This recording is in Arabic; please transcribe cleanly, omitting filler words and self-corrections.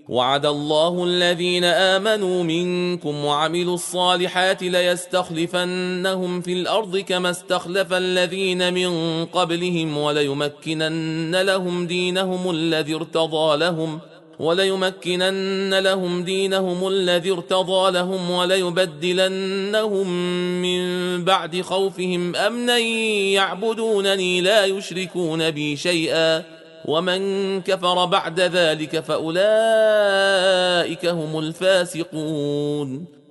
وعد الله الذين آمنوا منكم وعملوا الصالحات ليستخلفنهم في الأرض كما استخلف الذين من قبلهم وليمكنن لهم دينهم الذي ارتضى لهم وليبدلنهم من بعد خوفهم أمنا يعبدونني لا يشركون بي شيئا ومن كفر بعد ذلك فأولئك هم الفاسقون.